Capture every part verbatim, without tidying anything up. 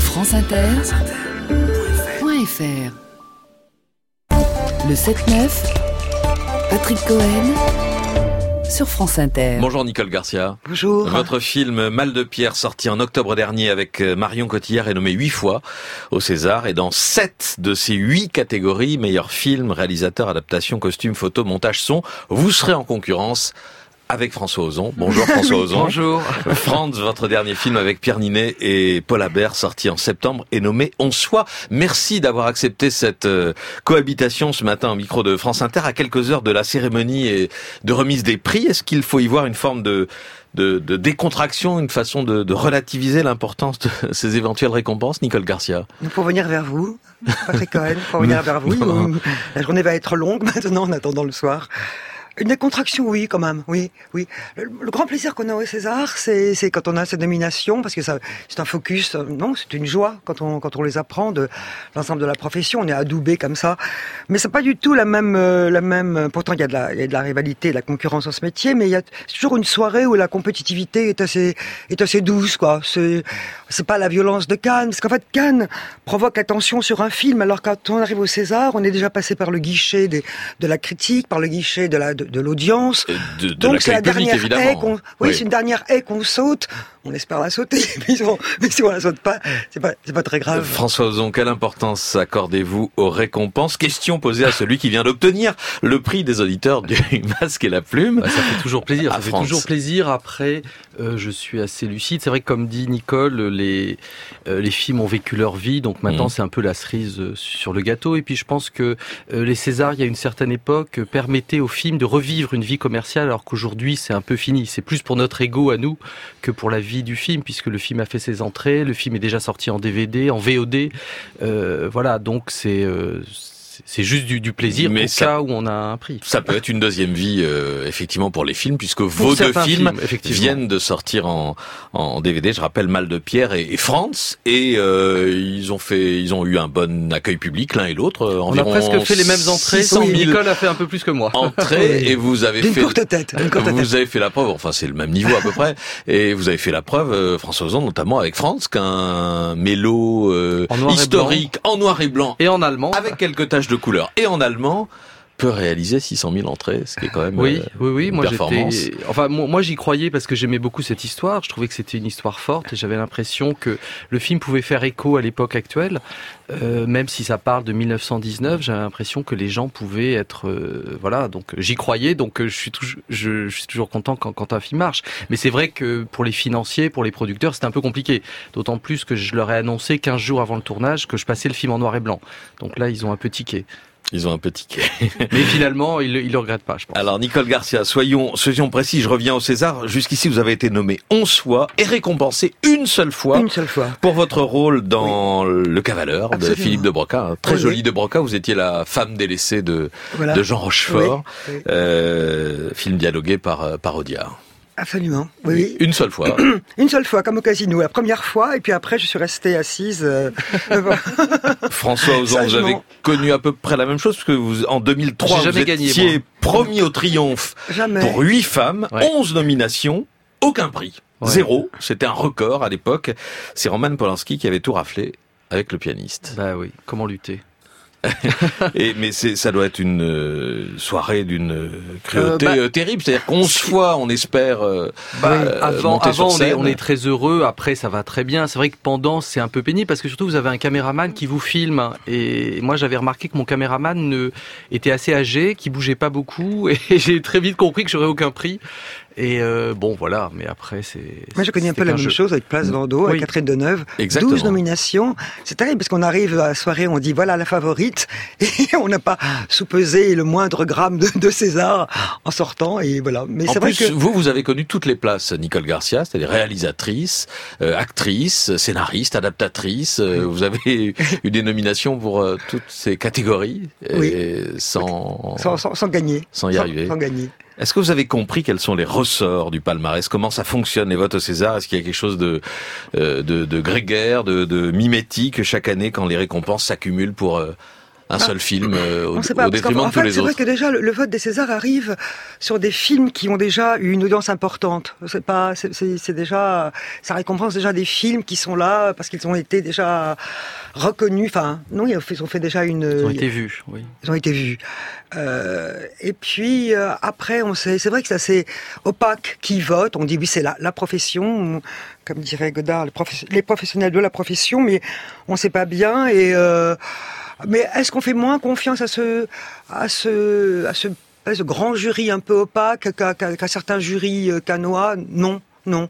franceinter point f r. Le sept neuf, Patrick Cohen sur France Inter. Bonjour Nicole Garcia. Bonjour. Votre film Mal de Pierre, sorti en octobre dernier avec Marion Cotillard, est nommé huit fois au César et dans sept de ces huit catégories, meilleur film, réalisateur, adaptation, costume, photo, montage, son, vous serez en concurrence avec François Ozon. Bonjour François Ozon. Bonjour. Franz, votre dernier film avec Pierre Ninet et Paul Habert, sorti en septembre, est nommé On soit. Merci d'avoir accepté cette euh, cohabitation ce matin au micro de France Inter, à quelques heures de la cérémonie et de remise des prix. Est-ce qu'il faut y voir une forme de, de, de décontraction, une façon de, de relativiser l'importance de ces éventuelles récompenses, Nicole Garcia? Pour venir vers vous, Patrick Cohen, pour venir vers vous. Oui, la journée va être longue maintenant en attendant le soir. Une décontraction, oui, quand même, oui, oui. Le, le grand plaisir qu'on a au César, c'est, c'est quand on a ces nominations, parce que ça, c'est un focus, non, c'est une joie quand on, quand on les apprend de l'ensemble de la profession. On est adoubé comme ça, mais c'est pas du tout la même, euh, la même. Pourtant, il y a de la, il y a de la rivalité, de la concurrence dans ce métier, mais il y a c'est toujours une soirée où la compétitivité est assez, est assez douce, quoi. C'est, c'est pas la violence de Cannes, parce qu'en fait, Cannes provoque l'attention sur un film, alors quand on arrive au César, on est déjà passé par le guichet des, de la critique, par le guichet de la, de, de l'audience. De, de Donc c'est la public, dernière évidemment. haie qu'on, oui, Oui. c'est une dernière haie qu'on saute. On espère la sauter, mais si on, mais si on la saute pas, c'est pas, c'est pas très grave. François Ozon, quelle importance accordez-vous aux récompenses? Question posée à celui qui vient d'obtenir le prix des auditeurs du Masque et la Plume. Bah, ça fait toujours plaisir. À Ça fait France. toujours plaisir. Après, euh, je suis assez lucide. C'est vrai que, comme dit Nicole, les euh, les films ont vécu leur vie, donc maintenant Mmh. c'est un peu la cerise sur le gâteau. Et puis je pense que euh, les Césars, il y a une certaine époque, euh, permettaient aux films de revivre une vie commerciale, alors qu'aujourd'hui c'est un peu fini. C'est plus pour notre ego à nous que pour la vie du film, puisque le film a fait ses entrées, le film est déjà sorti en D V D, en V O D. Euh, voilà, donc c'est euh, c'est juste du, du plaisir Mais au ça- cas où on a un prix. Ça peut être une deuxième vie, euh, effectivement, pour les films, puisque vos deux certains films, films, effectivement. viennent de sortir en, en D V D. Je rappelle Mal de Pierre et, et Franz, et euh, ils ont fait, ils ont eu un bon accueil public l'un et l'autre. euh, On a environ presque fait les mêmes entrées. six cent mille Nicole a fait un peu plus que moi. entrées, et vous avez D'une fait, courte tête, d'une courte tête. vous avez fait la preuve. Enfin, c'est le même niveau à peu près, et vous avez fait la preuve, euh, François Ozon, notamment avec Franz, qu'un mélo euh, En noir et historique en noir et blanc, Et en allemand. avec quelques taches de couleur, et en allemand, peut réaliser six cent mille entrées, ce qui est quand même Oui, euh, oui, oui. une Moi, performance. j'étais. Enfin, moi, moi, j'y croyais parce que j'aimais beaucoup cette histoire. Je trouvais que c'était une histoire forte et j'avais l'impression que le film pouvait faire écho à l'époque actuelle, euh, même si ça parle de mille neuf cent dix-neuf. J'avais l'impression que les gens pouvaient être, euh, voilà. Donc, j'y croyais. Donc, euh, je suis toujours, je, je suis toujours content quand, quand un film marche. Mais c'est vrai que pour les financiers, pour les producteurs, c'était un peu compliqué. D'autant plus que je leur ai annoncé quinze jours avant le tournage que je passais le film en noir et blanc. Donc là, ils ont un peu tiqué. Ils ont un petit quai. Mais finalement, ils, le- ils le regrettent pas, je pense. Alors, Nicole Garcia, soyons, soyons précis, je reviens au César. Jusqu'ici, vous avez été nommé onze fois et récompensé une seule fois Une seule fois. pour votre rôle dans Le Cavaleur de Absolument. Philippe de Broca. Un très Oui, joli oui. de Broca. Vous étiez la femme délaissée de, Voilà. de Jean Rochefort. Oui, oui. Euh, film dialogué par, euh, par Audiard. Absolument. Oui, oui. Une seule fois. Une seule fois, comme au casino. La première fois, et puis après, je suis restée assise. Euh, voilà. François Ozon, vous Sagement. avez connu à peu près la même chose, parce que vous, en deux mille trois, J'ai vous jamais gagné, étiez moi. premier au triomphe Jamais. pour huit femmes, Ouais. onze nominations, aucun prix. Ouais. Zéro. C'était un record à l'époque. C'est Roman Polanski qui avait tout raflé avec le pianiste. Bah oui. Comment lutter? Et, mais c'est, ça doit être une euh, soirée d'une euh, cruauté Euh, bah, euh, terrible. C'est-à-dire qu'onze fois, on espère euh, Bah, euh, avant, monter avant sur on, est, scène. on est très heureux. Après, ça va très bien. C'est vrai que pendant, c'est un peu pénible parce que surtout, vous avez un caméraman qui vous filme. Et moi, j'avais remarqué que mon caméraman ne, était assez âgé, qui bougeait pas beaucoup. Et j'ai très vite compris que j'aurais aucun prix. Et euh, bon, voilà. Mais après, c'est. Moi, je connais un c'était peu la qu'un même jeu. chose avec Place Vendôme, avec Oui. Catherine Deneuve. Exactement. douze nominations. C'est terrible parce qu'on arrive à la soirée, on dit voilà la favorite, et on n'a pas sous-pesé le moindre gramme de, de César en sortant, et voilà. Mais En c'est vrai plus, que vous, vous avez connu toutes les places, Nicole Garcia, c'est-à-dire réalisatrice, euh, actrice, scénariste, adaptatrice. euh, vous avez eu des nominations pour euh, toutes ces catégories, Oui. et sans, sans, sans, sans gagner. sans y arriver. Sans gagner. Est-ce que vous avez compris quels sont les ressorts du palmarès? Comment ça fonctionne, les votes au César? Est-ce qu'il y a quelque chose de, euh, de, de grégaire, de, de mimétique chaque année quand les récompenses s'accumulent pour euh, un seul ah, film euh, au, pas, au détriment en, en de tous fait, les c'est autres. C'est vrai que déjà le, le vote des Césars arrive sur des films qui ont déjà eu une audience importante. C'est pas, c'est, c'est, c'est déjà, ça récompense déjà des films qui sont là parce qu'ils ont été déjà reconnus. Enfin, non, ils ont fait déjà une. Ils ont été vus, oui. Ils ont été vus. Euh, et puis euh, après, on sait, c'est vrai que c'est assez opaque qui vote. On dit oui, c'est la, la profession, comme dirait Godard, les, professe- les professionnels de la profession, mais on ne sait pas bien. Et euh, mais est-ce qu'on fait moins confiance à ce, à ce, à ce, à ce grand jury un peu opaque qu'à, qu'à, qu'à certains jurys canois? Non, non.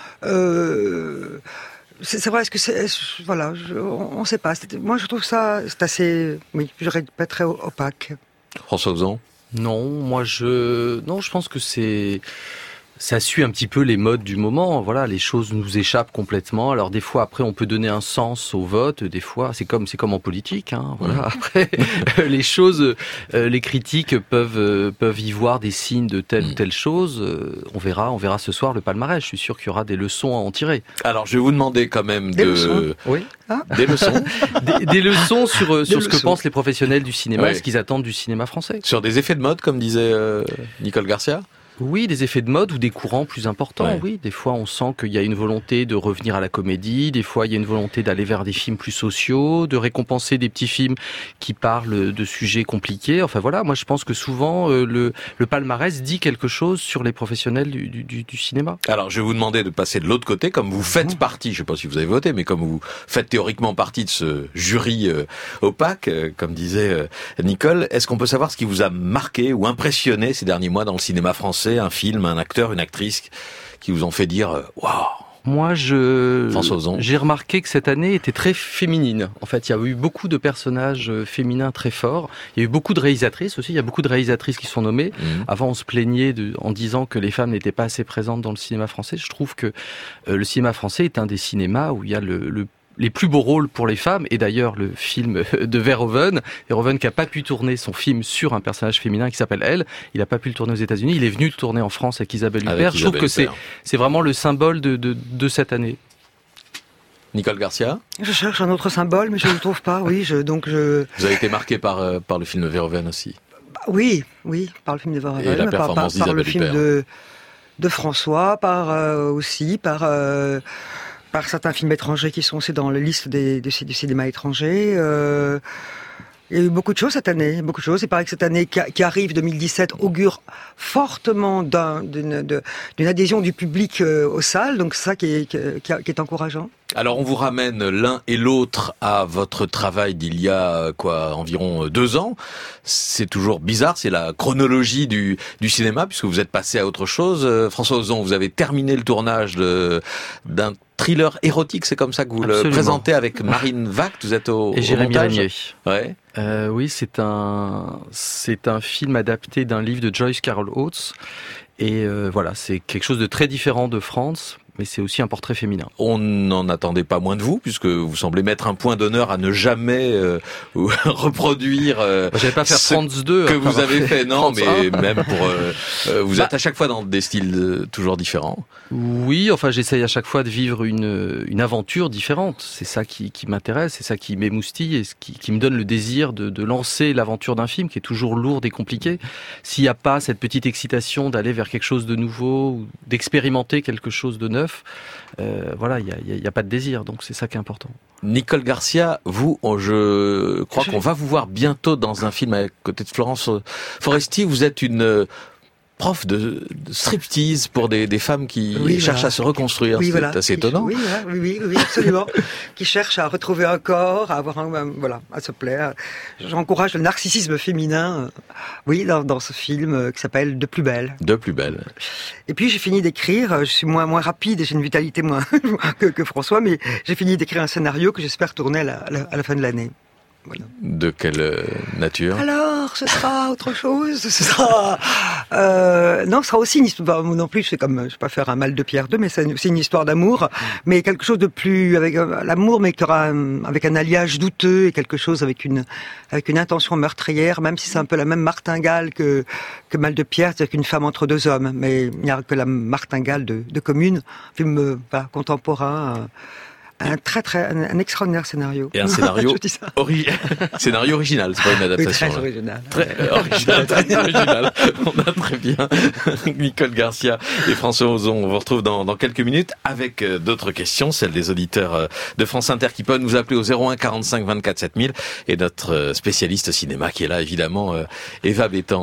Euh, C'est, c'est vrai, est-ce que c'est, est-ce, voilà, je, on ne sait pas. C'est, moi, je trouve ça, c'est assez, oui, je dirais pas très opaque. François Ozon? Non, moi je, non, je pense que c'est, ça suit un petit peu les modes du moment. Voilà, les choses nous échappent complètement. Alors des fois, après, on peut donner un sens au vote. Des fois, c'est comme c'est comme en politique. Hein, voilà. Après, les choses, euh, les critiques peuvent euh, peuvent y voir des signes de telle ou telle chose. Euh, on verra, on verra ce soir le palmarès. Je suis sûr qu'il y aura des leçons à en tirer. Alors, je vais vous demander quand même des de leçons. Oui. Ah. Des leçons, des, des leçons sur euh, sur des ce leçons. que pensent les professionnels du cinéma, Ouais. et ce qu'ils attendent du cinéma français. sur des effets de mode, comme disait euh, Nicole Garcia. Oui, des effets de mode ou des courants plus importants, Ouais. oui. Des fois, on sent qu'il y a une volonté de revenir à la comédie. Des fois, il y a une volonté d'aller vers des films plus sociaux, de récompenser des petits films qui parlent de sujets compliqués. Enfin voilà, moi je pense que souvent, euh, le, le palmarès dit quelque chose sur les professionnels du, du, du cinéma. Alors, je vais vous demander de passer de l'autre côté, comme vous faites partie, je ne sais pas si vous avez voté, mais comme vous faites théoriquement partie de ce jury euh, opaque, euh, comme disait euh, Nicole, est-ce qu'on peut savoir ce qui vous a marqué ou impressionné ces derniers mois dans le cinéma français? Un film, un acteur, une actrice qui vous ont fait dire « Waouh ». Moi, je François Ozon. j'ai remarqué que cette année était très féminine. En fait, il y a eu beaucoup de personnages féminins très forts. Il y a eu beaucoup de réalisatrices aussi. Il y a beaucoup de réalisatrices qui sont nommées. Mmh. Avant, on se plaignait de, en disant que les femmes n'étaient pas assez présentes dans le cinéma français. Je trouve que euh, le cinéma français est un des cinémas où il y a le, le les plus beaux rôles pour les femmes, et d'ailleurs le film de Verhoeven, Verhoeven qui n'a pas pu tourner son film sur un personnage féminin qui s'appelle Elle, il n'a pas pu le tourner aux États-Unis, il est venu le tourner en France avec Isabelle Huppert. Avec Je trouve Isabelle que c'est, Huppert. c'est vraiment le symbole de, de, de cette année. Nicole Garcia, Je cherche un autre symbole, mais je ne le trouve pas. Oui, je, donc je. vous avez été marqué par, euh, par le film de Verhoeven aussi. Bah, oui, oui, par le film de Verhoeven, Et la par, par, performance par le d'Isabelle film Huppert. de, de François, par euh, aussi par euh, par certains films étrangers qui sont aussi dans la liste des, des, du cinéma étranger. Euh, il y a eu beaucoup de choses cette année, beaucoup de choses. Il paraît que cette année qui, qui arrive, deux mille dix-sept, augure fortement d'un, d'une, de, d'une adhésion du public euh, aux salles, donc c'est ça qui est, qui, qui est encourageant. Alors on vous ramène l'un et l'autre à votre travail d'il y a quoi environ deux ans. C'est toujours bizarre, c'est la chronologie du, du cinéma puisque vous êtes passé à autre chose. Euh, François Ozon, vous avez terminé le tournage de, d'un thriller érotique, c'est comme ça que vous Absolument. le présentez avec Marine Vact. Vous êtes au, Et au Jérémy montage. Régnier. Ouais. Euh, oui, c'est un, c'est un film adapté d'un livre de Joyce Carol Oates. Et euh, voilà, c'est quelque chose de très différent de France, mais c'est aussi un portrait féminin. On n'en attendait pas moins de vous, puisque vous semblez mettre un point d'honneur à ne jamais euh, reproduire euh, J'allais pas faire ce trente-deux que vous avez fait, non, mais trente-et un. même pour... Euh, euh, vous Bah, êtes à chaque fois dans des styles euh, toujours différents. Oui, enfin j'essaye à chaque fois de vivre une, une aventure différente. C'est ça qui, qui m'intéresse, c'est ça qui m'émoustille et ce qui, qui me donne le désir de, de lancer l'aventure d'un film qui est toujours lourde et compliqué. S'il n'y a pas cette petite excitation d'aller vers quelque chose de nouveau, ou d'expérimenter quelque chose de neuf, euh, voilà, il n'y a, y a, y a pas de désir, donc c'est ça qui est important. Nicole Garcia, vous, on- je crois Je- qu'on va vous voir bientôt dans un film à côté de Florence Foresti. Vous êtes une euh, prof de, de striptease pour des, des femmes qui Oui, cherchent voilà. à se reconstruire. Oui, C'est voilà. assez Qui- étonnant. Oui, voilà, oui, oui, oui, absolument. Qui cherche à retrouver un corps, à avoir un, un- voilà, à se plaire. J'encourage le narcissisme féminin, euh, oui, dans, dans ce film euh, qui s'appelle De plus belle. De plus belle. Et puis j'ai fini d'écrire. euh, Je suis moins moins rapide et j'ai une vitalité moins que, que François, mais j'ai fini d'écrire un scénario que j'espère tourner à la, à la, à la fin de l'année. Voilà. De quelle euh, nature? Alors, ce sera autre chose. Ce sera euh, non, ce sera aussi une histoire. Moi non plus, c'est comme je vais pas faire un mal de Pierre deux, mais c'est aussi une histoire d'amour, mais quelque chose de plus avec euh, l'amour, mais qui aura un- avec un alliage douteux et quelque chose avec une avec une intention meurtrière, même si c'est un peu la même martingale que que Mal de Pierre, c'est-à-dire qu'une femme entre deux hommes, mais il n'y a que la martingale de, de Commune, film euh, voilà, contemporain. euh, Un très très, un, un extraordinaire scénario. Et un scénario, Je dis ça. ori- scénario original, c'est pas une Oui, adaptation. très là. original. Très euh, original, très original. On a très bien Nicole Garcia et François Ozon. On vous retrouve dans, dans quelques minutes avec euh, d'autres questions, celles des auditeurs euh, de France Inter qui peuvent nous appeler au zéro un quarante-cinq vingt-quatre sept mille et notre euh, spécialiste cinéma qui est là évidemment, euh, Eva Bétan.